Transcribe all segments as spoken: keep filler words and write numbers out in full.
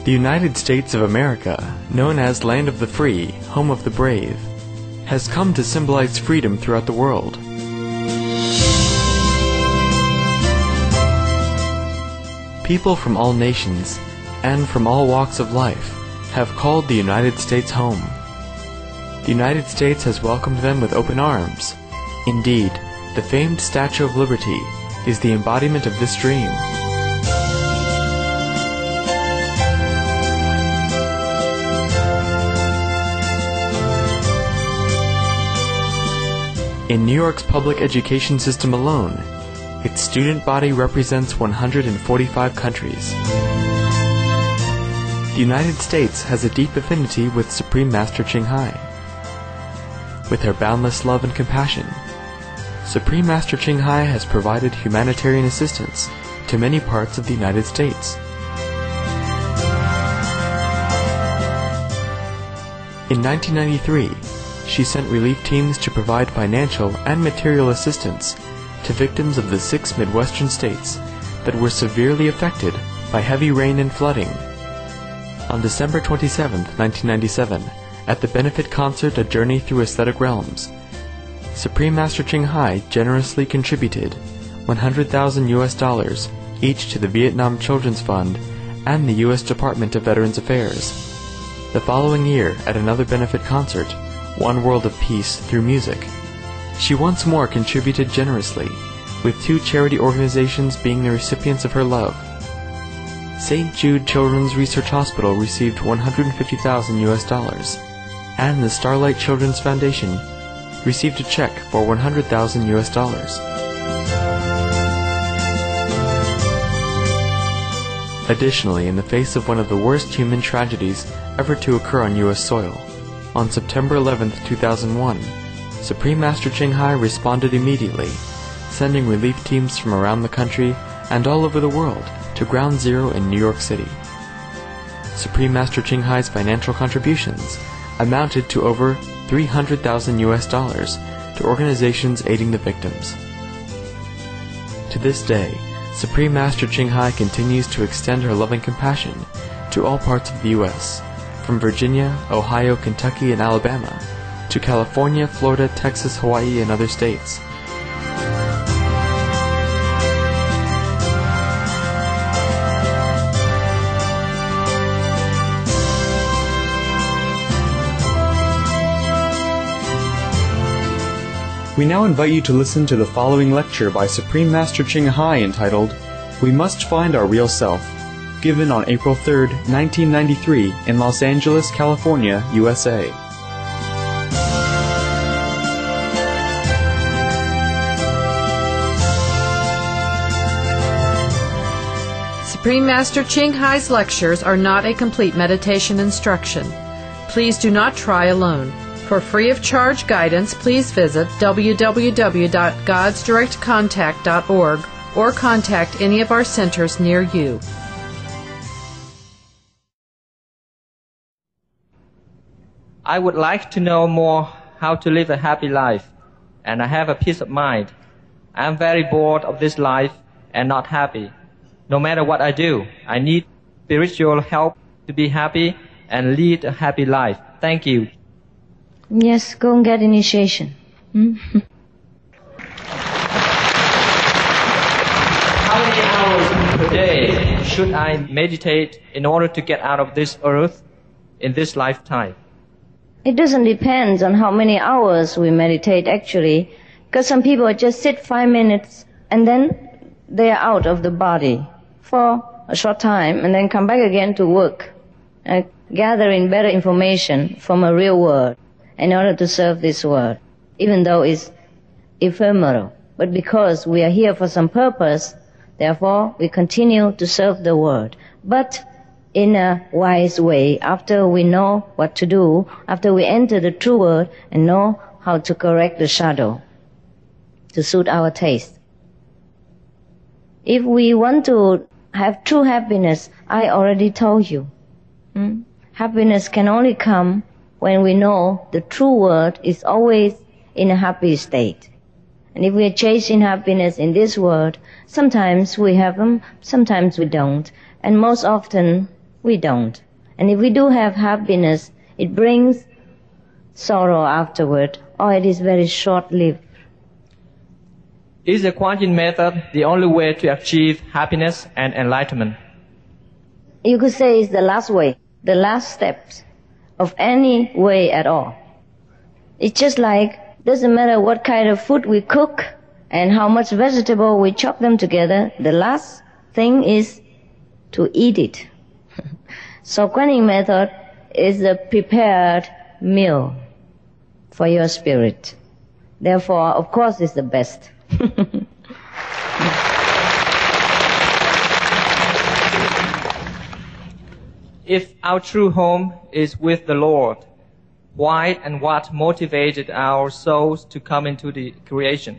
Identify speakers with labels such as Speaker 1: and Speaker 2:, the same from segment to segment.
Speaker 1: The United States of America, known as Land of the Free, Home of the Brave, has come to symbolize freedom throughout the world. People from all nations and from all walks of life have called the United States home. The United States has welcomed them with open arms. Indeed, the famed Statue of Liberty is the embodiment of this dream. In New York's public education system alone, its student body represents one hundred forty-five countries. The United States has a deep affinity with Supreme Master Ching Hai. With her boundless love and compassion, Supreme Master Ching Hai has provided humanitarian assistance to many parts of the United States. In nineteen ninety-three, she sent relief teams to provide financial and material assistance to victims of the six Midwestern states that were severely affected by heavy rain and flooding. On December twenty-seventh, nineteen ninety-seven, at the benefit concert A Journey Through Aesthetic Realms, Supreme Master Ching Hai generously contributed one hundred thousand U S dollars each to the Vietnam Children's Fund and the U S Department of Veterans Affairs. The following year, at another benefit concert, One World of Peace Through Music, she once more contributed generously, with two charity organizations being the recipients of her love. Saint Jude Children's Research Hospital received one hundred fifty thousand U S dollars, and the Starlight Children's Foundation received a check for one hundred thousand U S dollars. Additionally, in the face of one of the worst human tragedies ever to occur on U S soil, on September eleventh, two thousand one, Supreme Master Ching Hai responded immediately, sending relief teams from around the country and all over the world to Ground Zero in New York City. Supreme Master Ching Hai's financial contributions amounted to over three hundred thousand U S dollars to organizations aiding the victims. To this day, Supreme Master Ching Hai continues to extend her loving compassion to all parts of the U S, from Virginia, Ohio, Kentucky, and Alabama, to California, Florida, Texas, Hawaii, and other states.
Speaker 2: We now invite you to listen to the following lecture by Supreme Master Ching Hai entitled, We Must Find Our Real Self, given on April third, nineteen ninety-three in Los Angeles, California, U S A.
Speaker 3: Supreme Master Ching Hai's lectures are not a complete meditation instruction. Please do not try alone. For free of charge guidance, please visit w w w dot gods direct contact dot org or contact any of our centers near you.
Speaker 4: I would like to know more how to live a happy life, and I have a peace of mind. I am very bored of this life and not happy. No matter what I do, I need spiritual help to be happy and lead a happy life. Thank you.
Speaker 5: Yes, go and get initiation. Hmm?
Speaker 4: How many hours per day should I meditate in order to get out of this earth in this lifetime?
Speaker 5: It doesn't depend on how many hours we meditate actually, because some people just sit five minutes and then they are out of the body for a short time and then come back again to work and gathering better information from a real world in order to serve this world, even though it's ephemeral. But because we are here for some purpose, therefore we continue to serve the world. But in a wise way, after we know what to do, after we enter the true world and know how to correct the shadow to suit our taste. If we want to have true happiness, I already told you. Hmm? Happiness can only come when we know the true world is always in a happy state. And if we are chasing happiness in this world, sometimes we have them, sometimes we don't. And most often, We don't. And if we do have happiness, it brings sorrow afterward, or it is very short-lived.
Speaker 4: Is the Kuan Yin method the only way to achieve happiness and enlightenment?
Speaker 5: You could say it's the last way, the last steps of any way at all. It's just like, doesn't matter what kind of food we cook and how much vegetable we chop them together, the last thing is to eat it. So Kuan Yin method is the prepared meal for your spirit. Therefore, of course, it's the best.
Speaker 4: If our true home is with the Lord, why and what motivated our souls to come into the creation?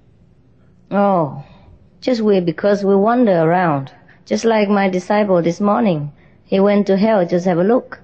Speaker 5: Oh, just we because we wander around. Just like my disciple this morning. He went to hell, just have a look.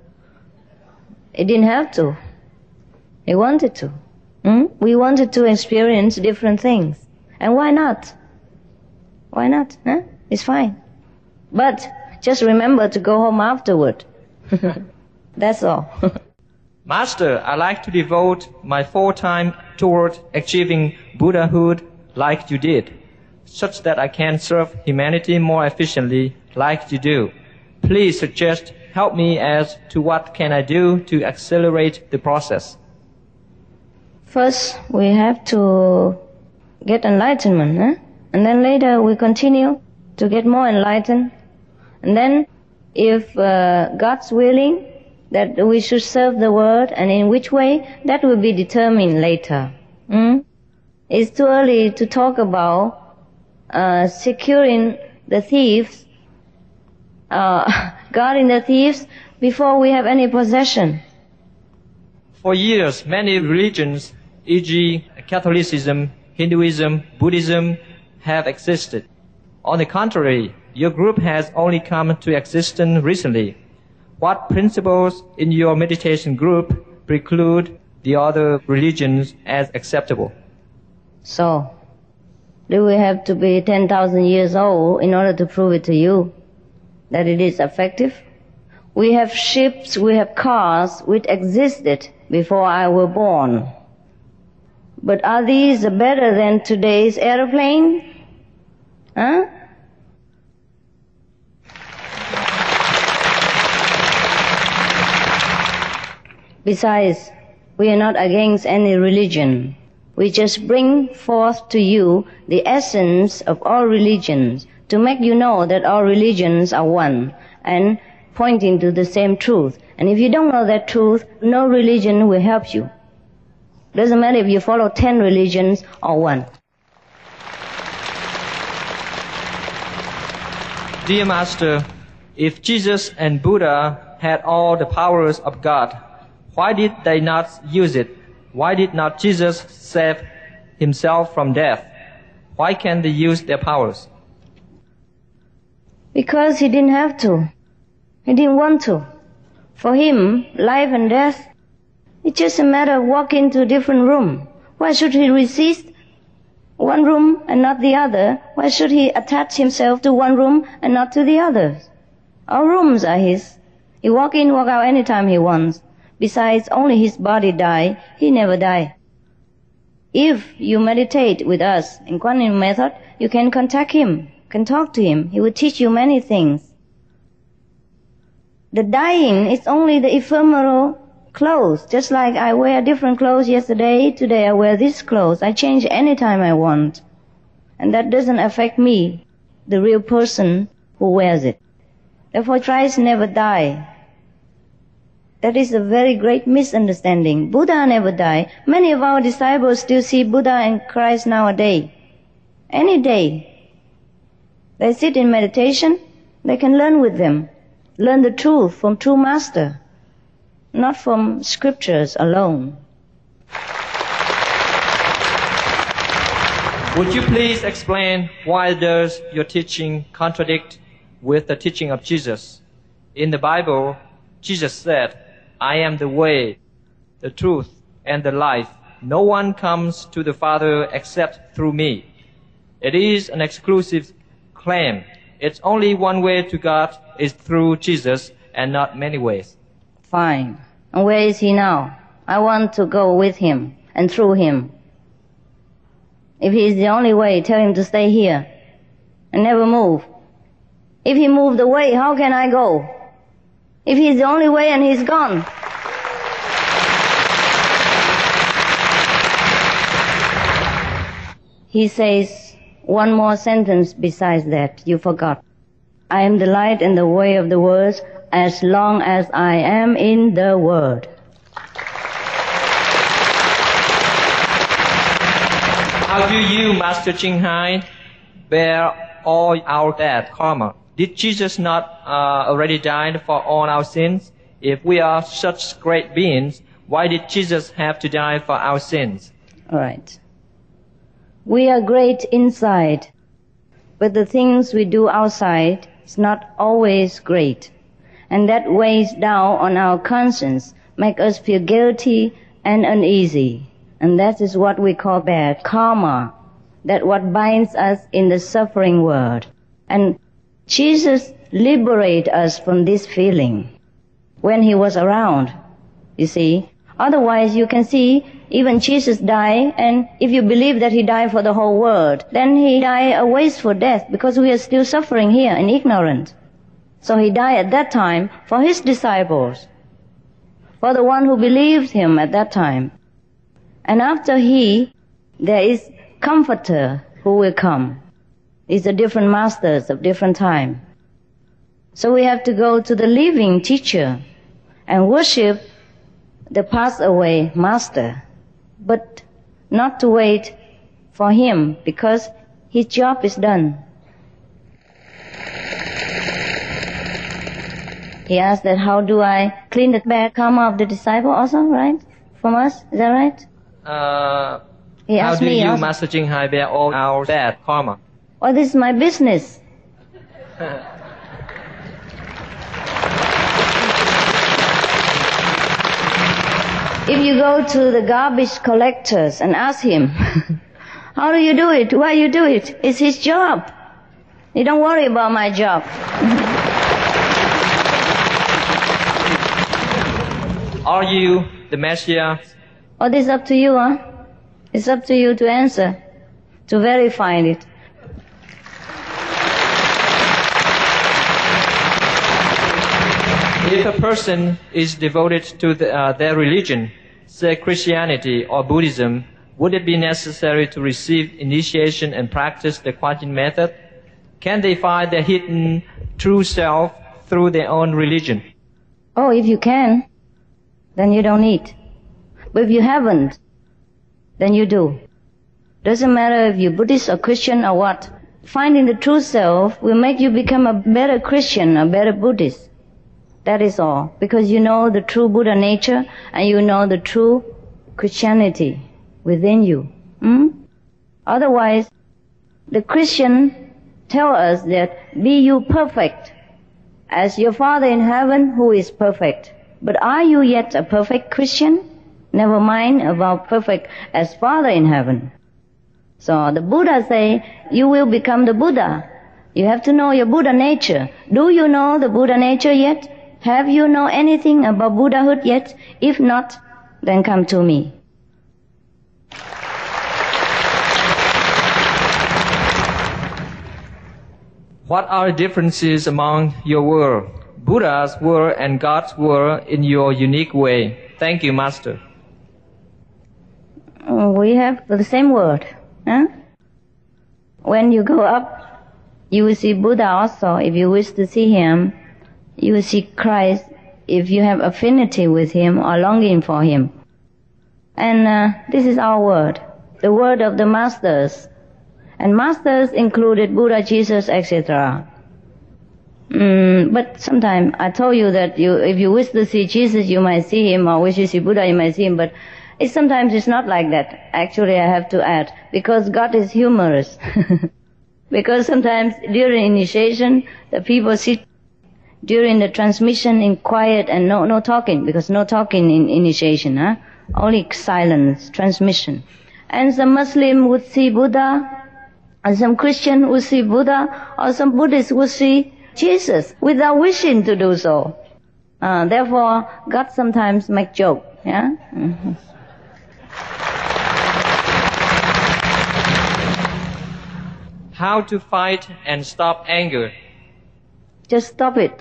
Speaker 5: He didn't have to. He wanted to. Hmm? We wanted to experience different things. And why not? Why not? Huh? It's fine. But just remember to go home afterward. That's all.
Speaker 4: Master, I like to devote my full time toward achieving Buddhahood like you did, such that I can serve humanity more efficiently like you do. Please suggest, help me as to what can I do to accelerate the process.
Speaker 5: First, we have to get enlightenment, huh? And then later we continue to get more enlightened. And then, if uh, God's willing that we should serve the world, and in which way, that will be determined later. Hmm? It's too early to talk about uh, securing the thieves, uh, guarding the thieves before we have any possession.
Speaker 4: For years, many religions, for example Catholicism, Hinduism, Buddhism, have existed. On the contrary, your group has only come to existence recently. What principles in your meditation group preclude the other religions as acceptable?
Speaker 5: So, do we have to be ten thousand years old in order to prove it to you that it is effective? We have ships, we have cars which existed before I was born. But are these better than today's airplane? Huh? Besides, we are not against any religion. We just bring forth to you the essence of all religions to make you know that all religions are one and pointing to the same truth. And if you don't know that truth, no religion will help you. Doesn't matter if you follow ten religions or one.
Speaker 4: Dear Master, if Jesus and Buddha had all the powers of God, why did they not use it? Why did not Jesus save himself from death? Why can't they use their powers?
Speaker 5: Because he didn't have to. He didn't want to. For him, life and death, it's just a matter of walking to a different room. Why should he resist one room and not the other? Why should he attach himself to one room and not to the others? All rooms are his. He walk in, walk out anytime he wants. Besides, only his body die. He never die. If you meditate with us in Kuan Yin method, you can contact him, can talk to him. He will teach you many things. The dying is only the ephemeral clothes. Just like I wear different clothes yesterday, today I wear this clothes. I change anytime I want. And that doesn't affect me, the real person who wears it. Therefore Christ never died. That is a very great misunderstanding. Buddha never died. Many of our disciples still see Buddha and Christ nowadays. Any day. They sit in meditation, they can learn with them. Learn the truth from true master, not from scriptures alone.
Speaker 4: Would you please explain why does your teaching contradict with the teaching of Jesus? In the Bible, Jesus said, I am the way, the truth, and the life. No one comes to the Father except through me. It is an exclusive claim. It's only one way to God is through Jesus, and not many ways.
Speaker 5: Fine. And where is he now? I want to go with him and through him. If he is the only way, tell him to stay here and never move. If he moved away, how can I go? If he's the only way and he's gone. He says one more sentence besides that. You forgot. I am the light and the way of the world as long as I am in the world.
Speaker 4: How do you, Master Ching Hai, bear all our bad karma? Did Jesus not uh, already die for all our sins? If we are such great beings, why did Jesus have to die for our sins?
Speaker 5: All right. We are great inside, but the things we do outside is not always great. And that weighs down on our conscience, make us feel guilty and uneasy. And that is what we call bad karma. That what binds us in the suffering world. And Jesus liberated us from this feeling when he was around, you see. Otherwise, you can see, even Jesus died, and if you believe that he died for the whole world, then he died a wasteful death, because we are still suffering here and ignorant. So he died at that time for his disciples, for the one who believed him at that time. And after he, there is Comforter who will come. It's the different masters of different time. So we have to go to the living teacher and worship the passed away master, but not to wait for him, because his job is done. He asked that how do I clean the bad karma of the disciple also, right? From us, is that right?
Speaker 4: Uh,
Speaker 5: He
Speaker 4: how
Speaker 5: asked
Speaker 4: do
Speaker 5: me
Speaker 4: you,
Speaker 5: also.
Speaker 4: Master Ching Hai, bear all our bad karma?
Speaker 5: Well, this is my business. If you go to the garbage collectors and ask him, how do you do it? Why you do it? It's his job. You don't worry about my job.
Speaker 4: Are you the Messiah?
Speaker 5: Oh, this is up to you, huh? It's up to you to answer, to verify it.
Speaker 4: If a person is devoted to the, uh, their religion, say Christianity or Buddhism, would it be necessary to receive initiation and practice the Kuan Yin method? Can they find their hidden true self through their own religion?
Speaker 5: Oh, if you can, then you don't need. But if you haven't, then you do. Doesn't matter if you're Buddhist or Christian or what. Finding the true self will make you become a better Christian, a better Buddhist. That is all. Because you know the true Buddha nature and you know the true Christianity within you. Hmm? Otherwise, the Christian tell us that be you perfect as your Father in heaven who is perfect. But are you yet a perfect Christian? Never mind about perfect as Father in heaven. So the Buddha say, you will become the Buddha. You have to know your Buddha nature. Do you know the Buddha nature yet? Have you know anything about Buddhahood yet? If not, then come to me.
Speaker 4: What are the differences among your world, Buddha's world and God's world in your unique way? Thank you, Master.
Speaker 5: We have the same word. Huh? When you go up, you will see Buddha also. If you wish to see him, you will see Christ if you have affinity with him or longing for him. And uh, this is our word, the word of the masters. And masters included Buddha, Jesus, et cetera. Mm, but sometimes I told you that you, if you wish to see Jesus, you might see him, or wish to see Buddha, you might see him. But it, sometimes it's not like that. Actually, I have to add, because God is humorous. Because sometimes during initiation, the people sit during the transmission in quiet and no no talking, because no talking in initiation, huh? Only silence, transmission. And some Muslim would see Buddha, and some Christian would see Buddha, or some Buddhist would see Jesus without wishing to do so. Uh, therefore, God sometimes make joke. Yeah. Mm-hmm.
Speaker 4: How to fight and stop anger?
Speaker 5: Just stop it.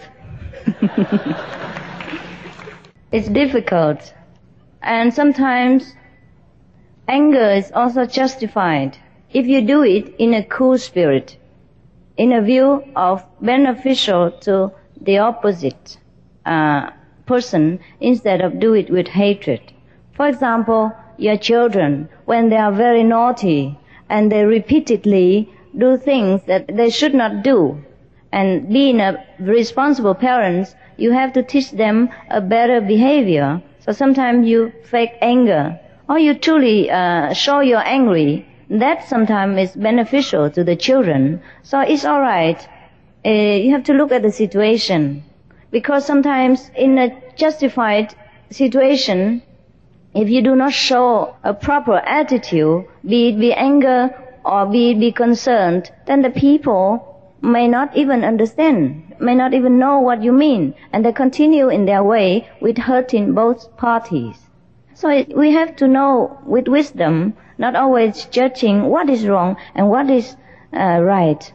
Speaker 5: It's difficult. And sometimes anger is also justified if you do it in a cool spirit, in a view of beneficial to the opposite uh, person, instead of do it with hatred. For example, your children, when they are very naughty and they repeatedly do things that they should not do, and being a responsible parent, you have to teach them a better behavior. So sometimes you fake anger, or you truly uh, show you're angry. That sometimes is beneficial to the children. So it's all right. Uh, you have to look at the situation, because sometimes in a justified situation, if you do not show a proper attitude, be it be anger or be it be concerned, then the people may not even understand, may not even know what you mean, and they continue in their way with hurting both parties. So it, we have to know with wisdom, not always judging what is wrong and what is uh, right.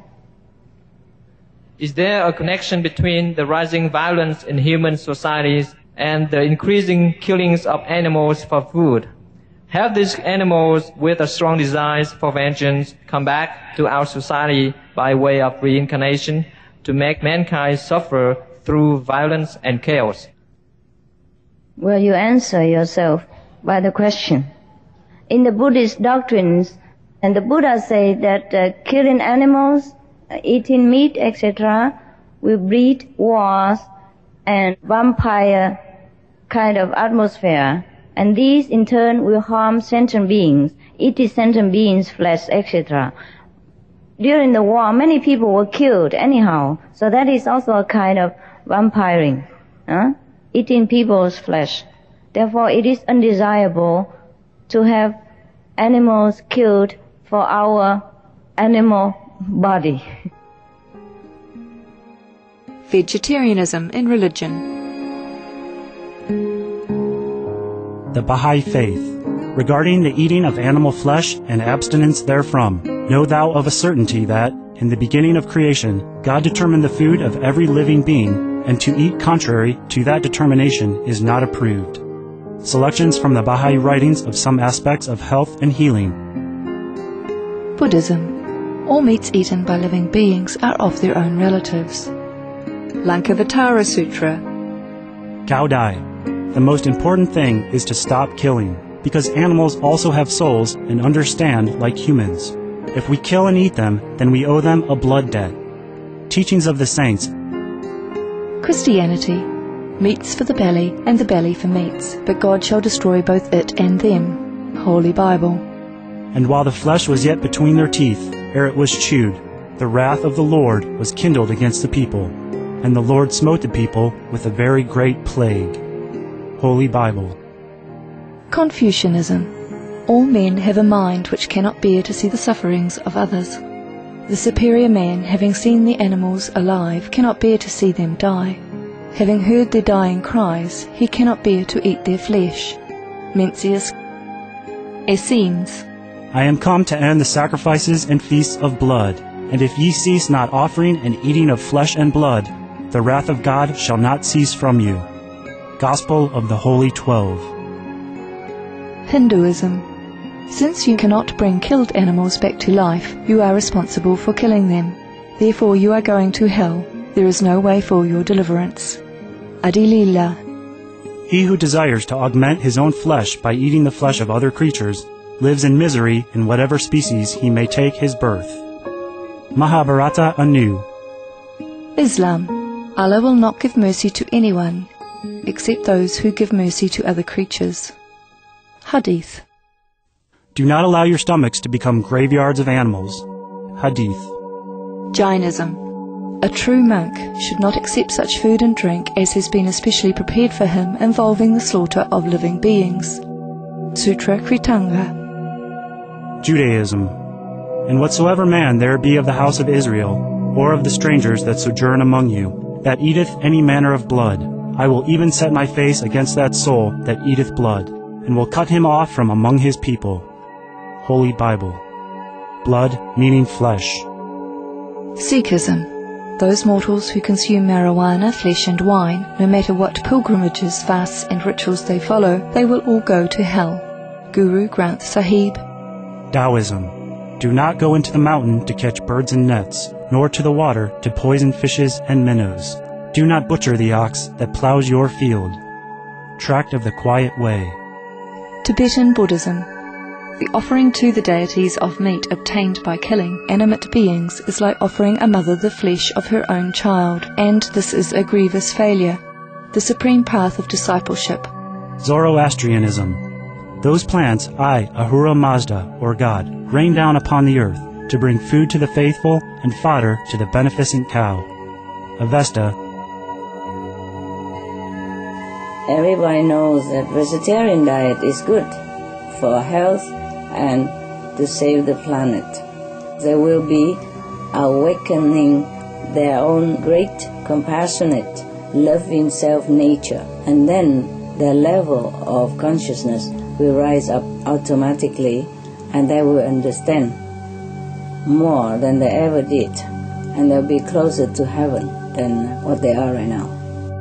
Speaker 4: Is there a connection between the rising violence in human societies and the increasing killings of animals for food? Have these animals with a strong desire for vengeance come back to our society by way of reincarnation to make mankind suffer through violence and chaos?
Speaker 5: Well, you answer yourself by the question. In the Buddhist doctrines, and the Buddha say that uh, killing animals, uh, eating meat, et cetera, will breed wars and vampire kind of atmosphere. And these in turn will harm sentient beings, eating sentient beings' flesh, et cetera. During the war, many people were killed anyhow, so that is also a kind of vampiring, huh? Eating people's flesh. Therefore, it is undesirable to have animals killed for our animal body.
Speaker 6: Vegetarianism in religion.
Speaker 7: The Baha'i Faith. Regarding the eating of animal flesh and abstinence therefrom, know thou of a certainty that, in the beginning of creation, God determined the food of every living being, and to eat contrary to that determination is not approved. Selections from the Baha'i writings of some aspects of health and healing.
Speaker 6: Buddhism. All meats eaten by living beings are of their own relatives. Lankavatara Sutra.
Speaker 7: Cao Dai. The most important thing is to stop killing, because animals also have souls and understand like humans. If we kill and eat them, then we owe them a blood debt. Teachings of the Saints.
Speaker 6: Christianity. Meats for the belly, and the belly for meats, but God shall destroy both it and them. Holy Bible.
Speaker 7: And while the flesh was yet between their teeth, ere it was chewed, the wrath of the Lord was kindled against the people, and the Lord smote the people with a very great plague. Holy Bible.
Speaker 6: Confucianism. All men have a mind which cannot bear to see the sufferings of others. The superior man, having seen the animals alive, cannot bear to see them die. Having heard their dying cries, he cannot bear to eat their flesh. Mencius. Essenes.
Speaker 7: I am come to end the sacrifices and feasts of blood, and if ye cease not offering and eating of flesh and blood, the wrath of God shall not cease from you. Gospel of the Holy Twelve.
Speaker 6: Hinduism. Since you cannot bring killed animals back to life, you are responsible for killing them. Therefore you are going to hell. There is no way for your deliverance. Adilila.
Speaker 7: He who desires to augment his own flesh by eating the flesh of other creatures lives in misery in whatever species he may take his birth. Mahabharata anew.
Speaker 6: Islam. Allah will not give mercy to anyone except those who give mercy to other creatures. Hadith.
Speaker 7: Do not allow your stomachs to become graveyards of animals. Hadith.
Speaker 6: Jainism. A true monk should not accept such food and drink as has been especially prepared for him involving the slaughter of living beings. Sutra Kritanga.
Speaker 7: Judaism. And whatsoever man there be of the house of Israel, or of the strangers that sojourn among you, that eateth any manner of blood, I will even set my face against that soul that eateth blood, and will cut him off from among his people. Holy Bible. Blood meaning flesh.
Speaker 6: Sikhism. Those mortals who consume marijuana, flesh and wine, no matter what pilgrimages, fasts and rituals they follow, they will all go to hell. Guru Granth Sahib.
Speaker 7: Taoism. Do not go into the mountain to catch birds and nets, nor to the water to poison fishes and minnows. Do not butcher the ox that plows your field. Tract of the Quiet Way.
Speaker 6: Tibetan Buddhism. The offering to the deities of meat obtained by killing animate beings is like offering a mother the flesh of her own child, and this is a grievous failure. The supreme path of discipleship.
Speaker 7: Zoroastrianism. Those plants I, Ahura Mazda, or God, rain down upon the earth to bring food to the faithful and fodder to the beneficent cow. Avesta.
Speaker 5: Everybody knows that vegetarian diet is good for health and to save the planet. They will be awakening their own great, compassionate, loving self-nature, and then their level of consciousness will rise up automatically, and they will understand more than they ever did, and they'll be closer to heaven than what they are right now.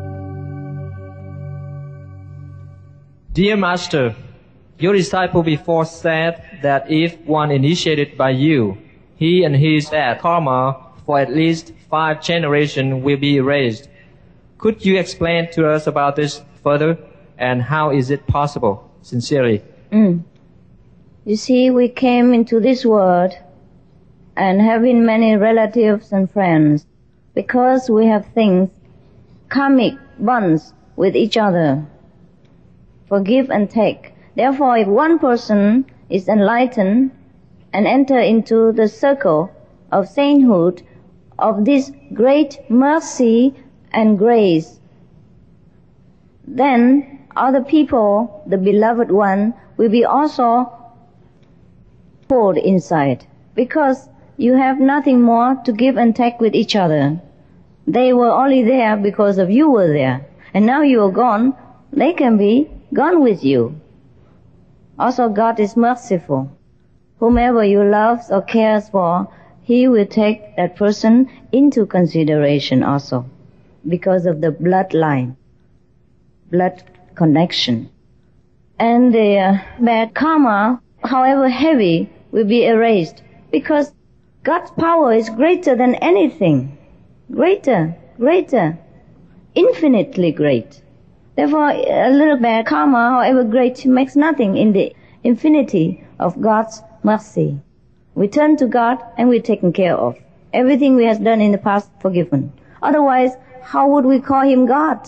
Speaker 4: Dear Master, your disciple before said that if one initiated by you, he and his bad karma for at least five generations will be erased. Could you explain to us about this further, and how is it possible? Sincerely.
Speaker 5: Mm. You see, we came into this world and having many relatives and friends because we have things, karmic bonds with each other, forgive and take. Therefore, if one person is enlightened and enter into the circle of sainthood, of this great mercy and grace, then other people, the beloved one, will be also poured inside, because you have nothing more to give and take with each other. They were only there because of you were there, and now you are gone, they can be gone with you. Also, God is merciful. Whomever you love or cares for, He will take that person into consideration also, because of the bloodline, blood connection. And the uh, bad karma, however heavy, will be erased, because God's power is greater than anything. Greater, greater, infinitely great. Therefore, a little bad karma, however great, makes nothing in the infinity of God's mercy. We turn to God and we're taken care of. Everything we have done in the past, forgiven. Otherwise, how would we call Him God?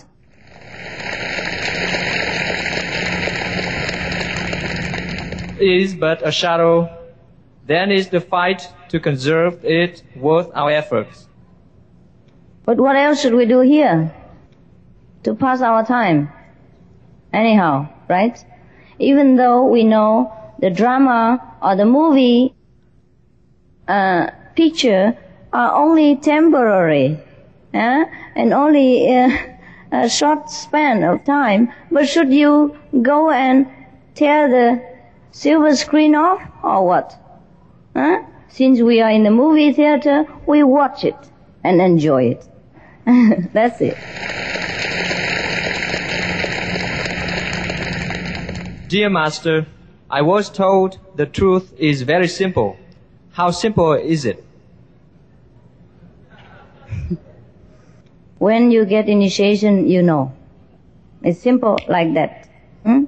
Speaker 4: It is but a shadow. Then is the fight to conserve it worth our efforts.
Speaker 5: But what else should we do here to pass our time? Anyhow, right? Even though we know the drama or the movie uh, picture are only temporary, eh? and only uh, a short span of time, but should you go and tear the silver screen off or what? Huh? Since we are in the movie theater, we watch it and enjoy it. That's it.
Speaker 4: Dear Master, I was told the truth is very simple. How simple is it?
Speaker 5: When you get initiation, you know. It's simple like that. Hmm?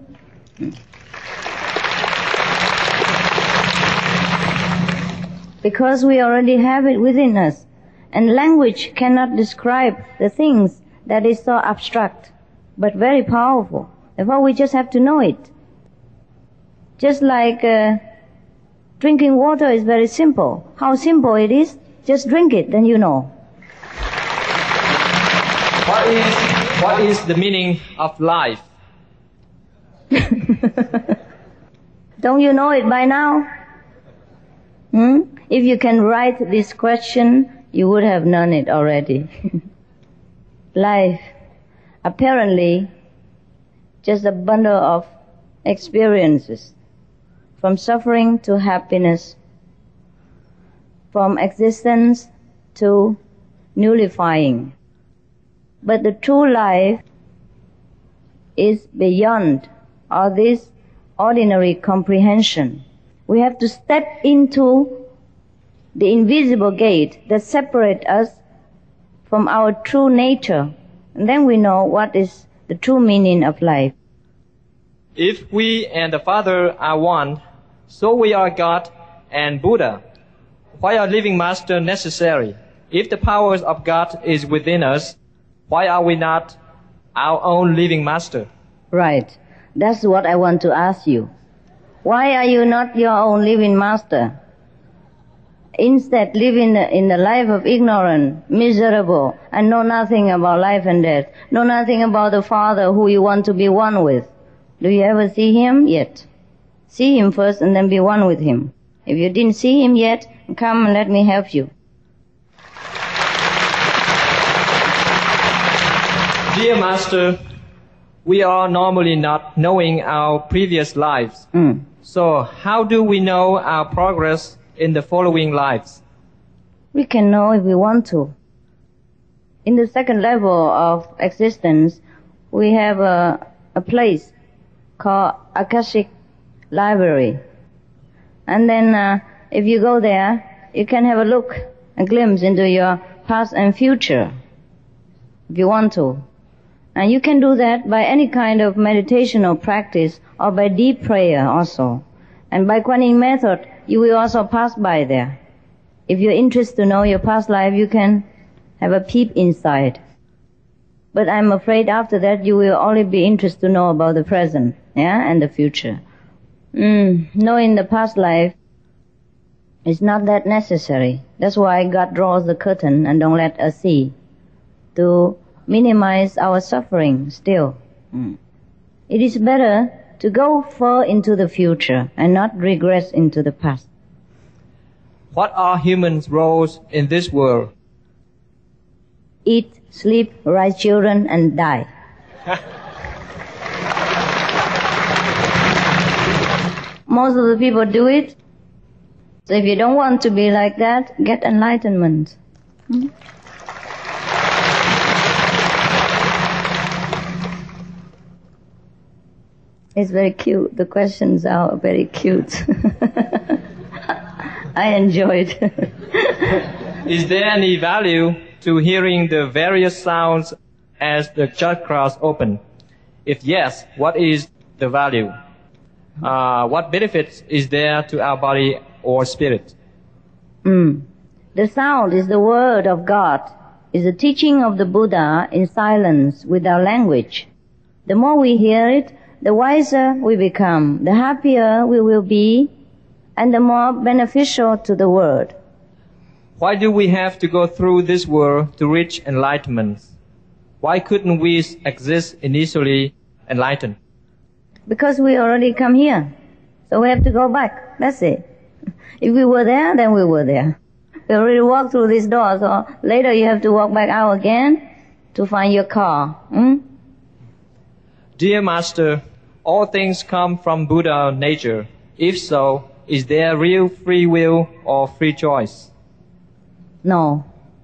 Speaker 5: Because we already have it within us. And language cannot describe the things that is so abstract, but very powerful. Therefore, we just have to know it. Just like uh, drinking water is very simple. How simple it is, just drink it, then you know.
Speaker 4: What is, what is the meaning of life?
Speaker 5: Don't you know it by now? Hmm? If you can write this question, you would have known it already. Life. apparently just a bundle of experiences, from suffering to happiness, from existence to nullifying. But the true life is beyond all this ordinary comprehension. We have to step into the invisible gate that separates us from our true nature, and then we know what is the true meaning of life.
Speaker 4: If we and the Father are one, so we are God and Buddha. Why are living master necessary? If the powers of God is within us, why are we not our own living master?
Speaker 5: Right. That's what I want to ask you. Why are you not your own living master? Instead, living in the life of ignorance, miserable, and know nothing about life and death, know nothing about the Father who you want to be one with. Do you ever see Him yet? See Him first and then be one with Him. If you didn't see Him yet, come and let me help you.
Speaker 4: Dear Master, we are normally not knowing our previous lives.
Speaker 5: Mm.
Speaker 4: So how do we know our progress in the following lives?
Speaker 5: We can know if we want to. In the second level of existence, we have a, a place called Akashic Library. And then uh, if you go there, you can have a look, a glimpse into your past and future, if you want to. And you can do that by any kind of meditation or practice, or by deep prayer also. And by Kuan Yin method, you will also pass by there. If you're interested to know your past life, you can have a peep inside. But I'm afraid after that you will only be interested to know about the present, yeah, and the future. Mm, knowing the past life is not that necessary. That's why God draws the curtain and don't let us see, to minimize our suffering still. Mm. It is better to go far into the future and not regress into the past.
Speaker 4: What are humans' roles in this world?
Speaker 5: Eat, sleep, raise children, and die. Most of the people do it. So if you don't want to be like that, get enlightenment. Hmm? It's very cute. The questions are very cute. I enjoyed.
Speaker 4: Is there any value to hearing the various sounds as the chakras open? If yes, what is the value? Uh, what benefits is there to our body or spirit?
Speaker 5: Mm. The sound is the word of God, is the teaching of the Buddha in silence without language. The more we hear it, the wiser we become, the happier we will be, and the more beneficial to the world.
Speaker 4: Why do we have to go through this world to reach enlightenment? Why couldn't we exist initially enlightened?
Speaker 5: Because we already come here. So we have to go back. That's it. If we were there, then we were there. We already walked through this door, so later you have to walk back out again to find your car. Hmm?
Speaker 4: Dear Master, all things come from Buddha nature. If so, is there real free will or free choice?
Speaker 5: No.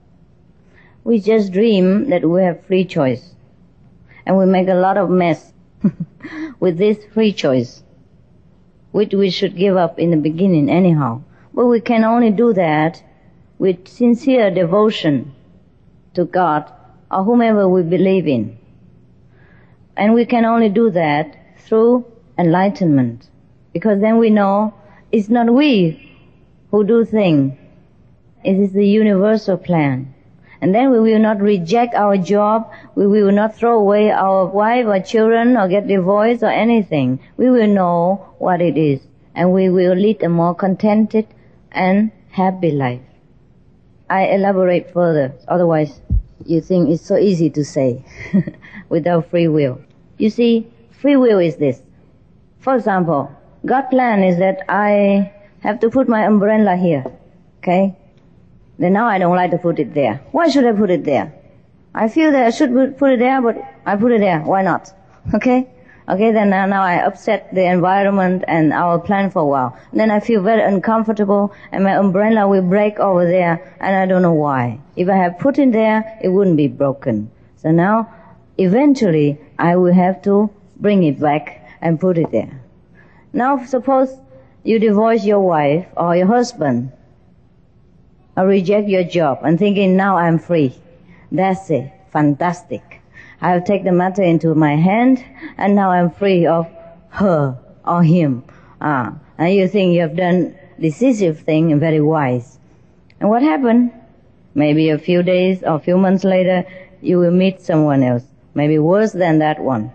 Speaker 5: We just dream that we have free choice. And we make a lot of mess with this free choice, which we should give up in the beginning anyhow. But we can only do that with sincere devotion to God or whomever we believe in. And we can only do that through enlightenment, because then we know it's not we who do things. It is the universal plan. And then we will not reject our job, we will not throw away our wife or children or get divorced or anything. We will know what it is, and we will lead a more contented and happy life. I elaborate further, otherwise you think it's so easy to say, without free will. You see, free will is this. For example, God's plan is that I have to put my umbrella here, okay? Then now I don't like to put it there. Why should I put it there? I feel that I should put it there, but I put it there. Why not? Okay? Okay, then uh, now I upset the environment and our plan for a while. Then I feel very uncomfortable and my umbrella will break over there and I don't know why. If I had put it there, it wouldn't be broken. So now, eventually, I will have to bring it back and put it there. Now suppose you divorce your wife or your husband or reject your job and thinking, now I'm free. That's it. Fantastic. I'll take the matter into my hand and now I'm free of her or him. Ah, and you think you have done decisive thing and very wise. And what happened? Maybe a few days or a few months later, you will meet someone else. Maybe worse than that one.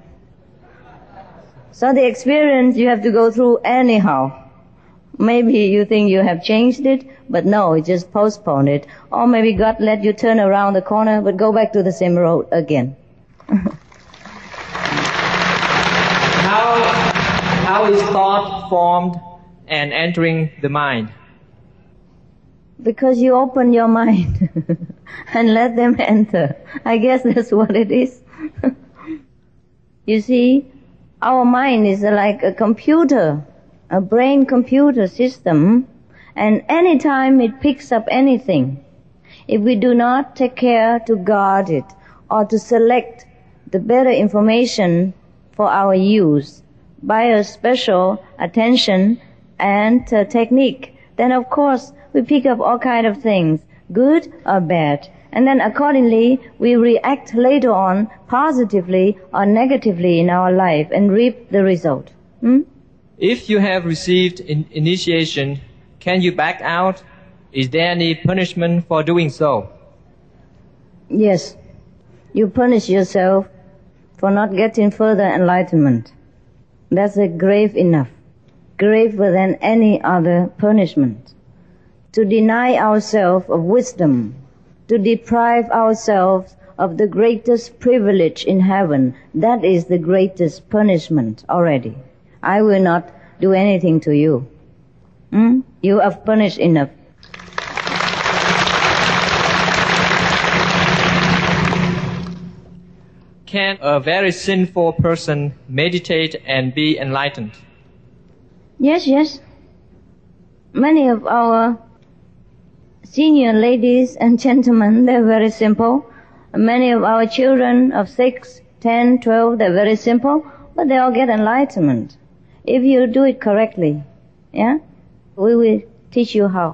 Speaker 5: So the experience you have to go through anyhow. Maybe you think you have changed it, but no, you just postponed it. Or maybe God let you turn around the corner, but go back to the same road again.
Speaker 4: how, how is thought formed and entering the mind?
Speaker 5: Because you open your mind and let them enter. I guess that's what it is. You see, our mind is like a computer, a brain computer system, and anytime it picks up anything, if we do not take care to guard it or to select the better information for our use by a special attention and uh, technique, then of course we pick up all kind of things, good or bad. And then accordingly, we react later on positively or negatively in our life and reap the result. Hmm?
Speaker 4: If you have received in initiation, can you back out? Is there any punishment for doing so?
Speaker 5: Yes. You punish yourself for not getting further enlightenment. That's a grave enough, graver than any other punishment. To deny ourselves of wisdom, to deprive ourselves of the greatest privilege in heaven, that is the greatest punishment already. I will not do anything to you. Hmm? You have punished enough.
Speaker 4: Can a very sinful person meditate and be enlightened?
Speaker 5: Yes, yes. Many of our senior ladies and gentlemen, they're very simple. Many of our children of six, ten, twelve, they're very simple, but they all get enlightenment. If you do it correctly, yeah, we will teach you how.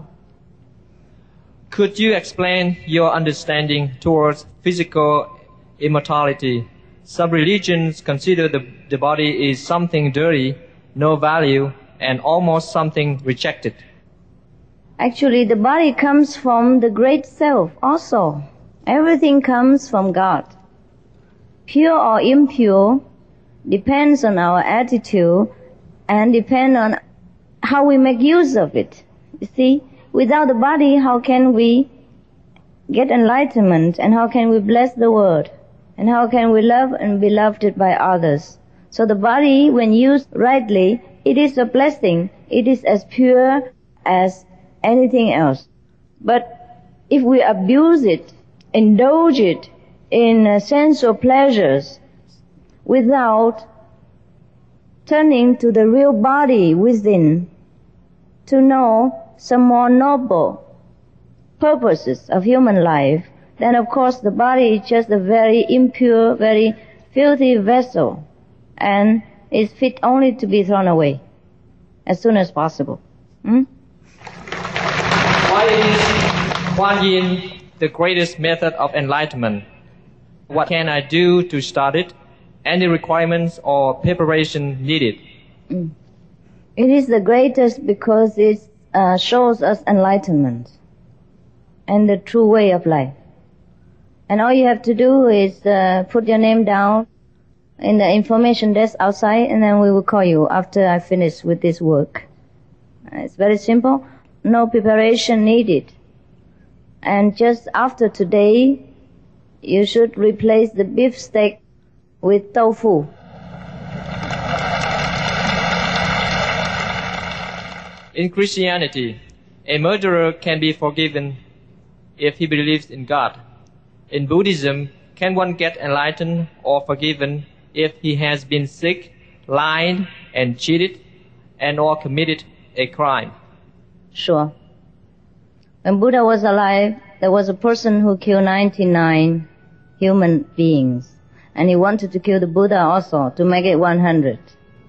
Speaker 4: Could you explain your understanding towards physical immortality? Some religions consider the, the body is something dirty, no value, and almost something rejected.
Speaker 5: Actually, the body comes from the great self also. Everything comes from God. Pure or impure depends on our attitude and depends on how we make use of it. You see, without the body, how can we get enlightenment and how can we bless the world? And how can we love and be loved by others? So the body, when used rightly, it is a blessing. It is as pure as anything else. But if we abuse it, indulge it in sensual pleasures without turning to the real body within to know some more noble purposes of human life, then of course the body is just a very impure, very filthy vessel and is fit only to be thrown away as soon as possible. Hmm?
Speaker 4: Why is Kuan Yin the greatest method of enlightenment? What can I do to start it? Any requirements or preparation needed?
Speaker 5: Mm. It is the greatest because it uh, shows us enlightenment and the true way of life. And all you have to do is uh, put your name down in the information desk outside, and then we will call you after I finish with this work. Uh, it's very simple. No preparation needed. And just after today, you should replace the beef steak with tofu.
Speaker 4: In Christianity, a murderer can be forgiven if he believes in God. In Buddhism, Can one get enlightened or forgiven if he has been sick, lied, and cheated, and or committed a crime?
Speaker 5: Sure. When Buddha was alive, there was a person who killed ninety-nine human beings, and he wanted to kill the Buddha also to make it one hundred.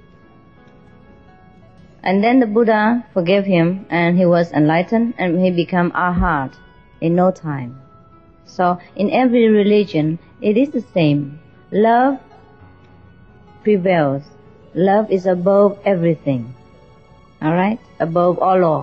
Speaker 5: And then the Buddha forgave him, and he was enlightened, and he became arhat in no time. So in every religion, it is the same. Love prevails. Love is above everything. All right? Above all law.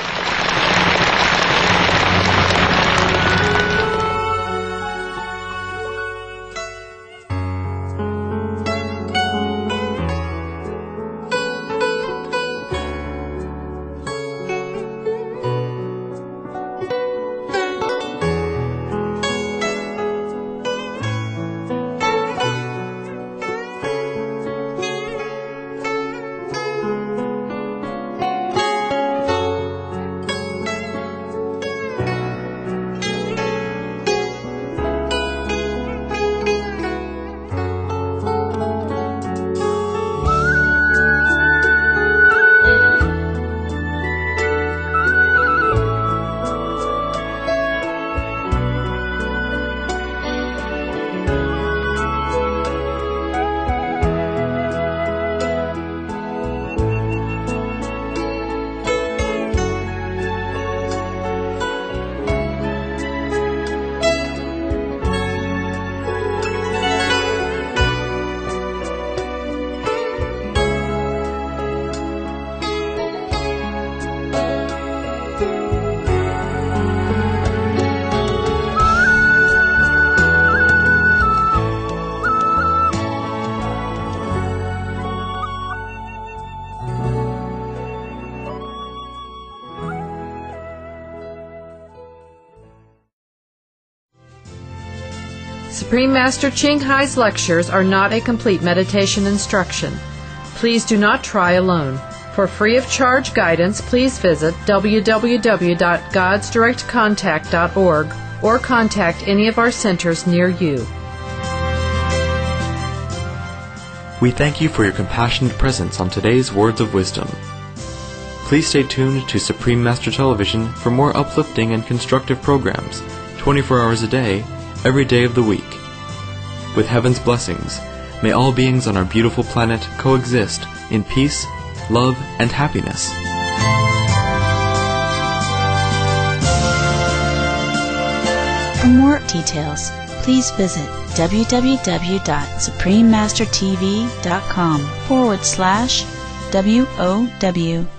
Speaker 3: Supreme Master Ching Hai's lectures are not a complete meditation instruction. Please do not try alone. For free of charge guidance, please visit w w w dot gods direct contact dot org or contact any of our centers near you.
Speaker 1: We thank you for your compassionate presence on today's Words of Wisdom. Please stay tuned to Supreme Master Television for more uplifting and constructive programs, twenty-four hours a day, every day of the week. With heaven's blessings, may all beings on our beautiful planet coexist in peace, love, and happiness.
Speaker 8: For more details, please visit w w w dot supreme master t v dot com forward slash W O W